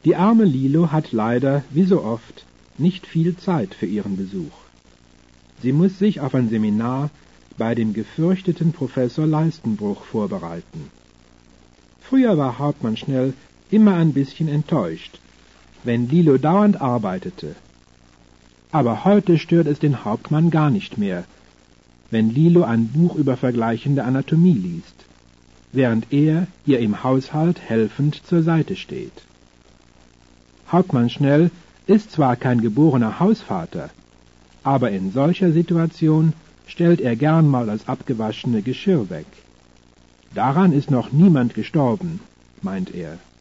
Die arme Lilo hat leider, wie so oft, nicht viel Zeit für ihren Besuch. Sie muss sich auf ein Seminar bei dem gefürchteten Professor Leistenbruch vorbereiten. Früher war Hauptmann Schnell immer ein bisschen enttäuscht, wenn Lilo dauernd arbeitete. Aber heute stört es den Hauptmann gar nicht mehr, wenn Lilo ein Buch über vergleichende Anatomie liest, während er ihr im Haushalt helfend zur Seite steht. Hauptmann Schnell ist zwar kein geborener Hausvater, aber in solcher Situation stellt er gern mal das abgewaschene Geschirr weg. Daran ist noch niemand gestorben, meint er.